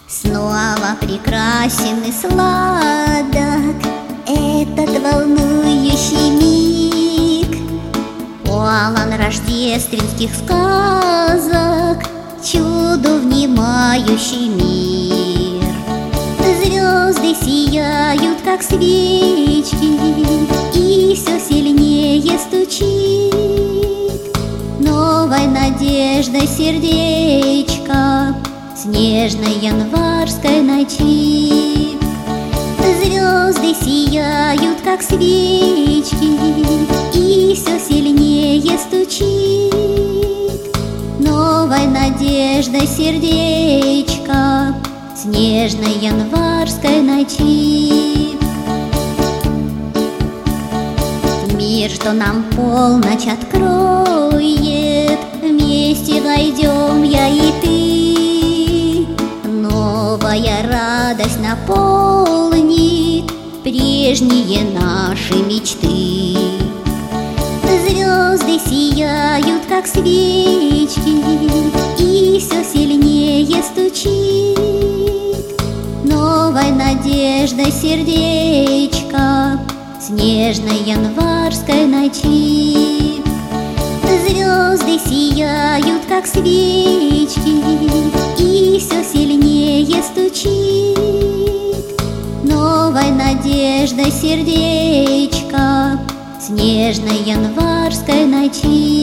Снова прекрасен и сладок этот волнующий миг, полон рождественских сказок, чуду внимающий мир. Звезды сияют, как свечки, и все сильнее стучит новой надеждой сердечко с нежной январской ночи. Звезды сияют, как свечки, и все сильнее стучит новой надеждой сердечко с нежной январской ночи. Мир, что нам полночь откроет, вместе войдем я и ты. Новая радость наполнит прежние наши мечты. Звезды сияют, как свечки, и все сильнее стучит новой надеждой сердечко с нежной январской ночи. Звезды сияют, как свечки, и все сильнее стучит новой надеждой сердечко с нежной январской ночи.